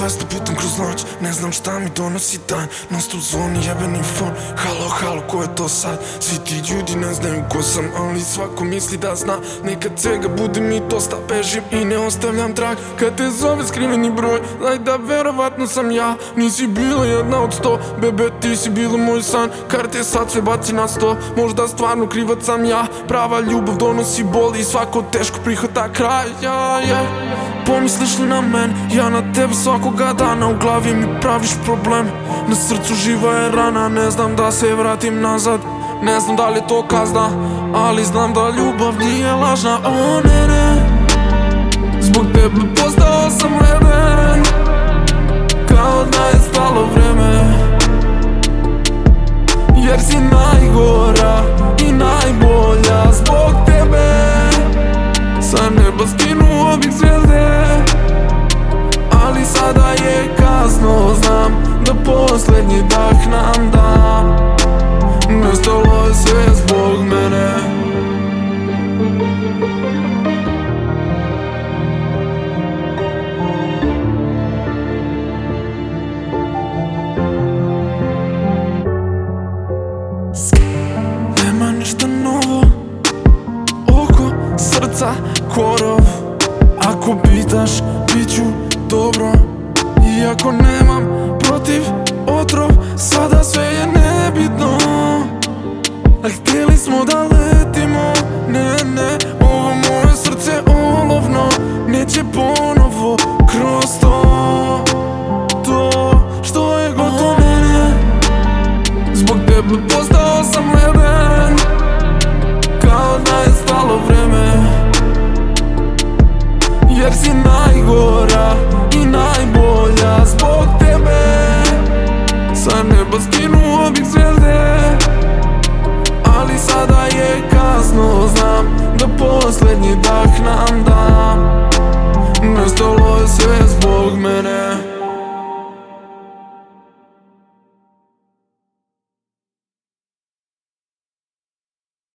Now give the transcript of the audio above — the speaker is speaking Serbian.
200 putem kroz noć, ne znam šta mi donosi dan. Non stop zvoni jebeni fon, halo, halo, ko je to sad? Svi ti ljudi ne znaju ko sam, ali svako misli da zna. Nekad svega bude mi dosta, bežim i ne ostavljam trag. Kad te zove skriveni broj, daj da verovatno sam ja. Nisi bila jedna od 100, bebe ti si bila moj san. Karte sad sve baci na 100, možda stvarno krivac sam ja. Prava ljubav donosi bol i svako teško prihvata kraj. Pomisliš li na men, ja na tebe svakoga dana. U glavi mi praviš problem, na srcu živa je rana. Ne znam da se vratim nazad, ne znam da li je to kazna, ali znam da ljubav nije lažna. O ne ne, zbog tebe postao sam leden, kao da je stalo vreme. Jer si najgora i najbolja, zbog tebe sa neba skinuo bih zvijezde. Ali sada je kasno, znam da posljednji dah nam dam. Nestalo je sve zbog mene. Nema ništa novo, oko srca korov. Ako pitaš, bit ću dobro, iako nemam protiv otrov. Sada sve je nebitno, a htjeli smo da letimo. Ne, ne, ovo moje srce olovno neće ponovo kroz to što je gotovo. Zbog tebe postao sam leden, kao da je stalo vreme. Jer si najgora i najbolja, zbog tebe sa neba skinuo bih zvijezde. Ali sada je kasno, znam da posljednji dah nam dam.